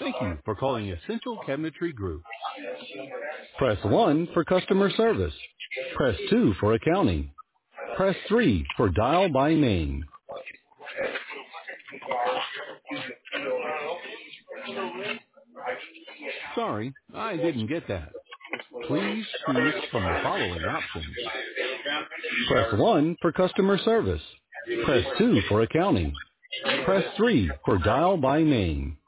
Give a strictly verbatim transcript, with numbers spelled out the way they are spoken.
Thank you for calling Essential Cabinetry Group. Press one for customer service. Press two for accounting. Press three for dial by name. Sorry, I didn't get that. Please choose from the following options. Press one for customer service. Press two for accounting. Press three for dial by name.